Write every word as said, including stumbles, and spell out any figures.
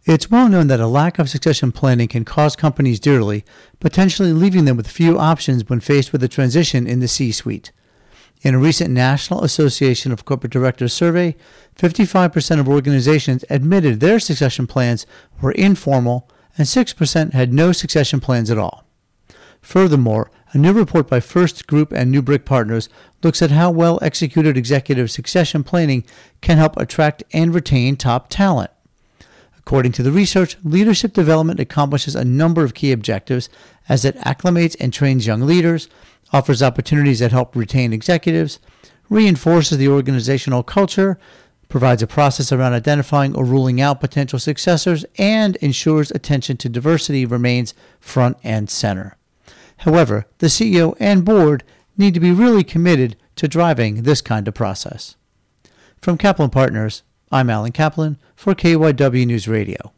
It's well known that a lack of succession planning can cost companies dearly, potentially leaving them with few options when faced with a transition in the C-suite. In a recent National Association of Corporate Directors survey, fifty-five percent of organizations admitted their succession plans were informal, and six percent had no succession plans at all. Furthermore, a new report by First Group and New Brick Partners looks at how well executed executive succession planning can help attract and retain top talent. According to the research, leadership development accomplishes a number of key objectives as it acclimates and trains young leaders, offers opportunities that help retain executives, reinforces the organizational culture, provides a process around identifying or ruling out potential successors, and ensures attention to diversity remains front and center. However, the C E O and board need to be really committed to driving this kind of process. From Kaplan Partners, I'm Alan Kaplan for K Y W News Radio.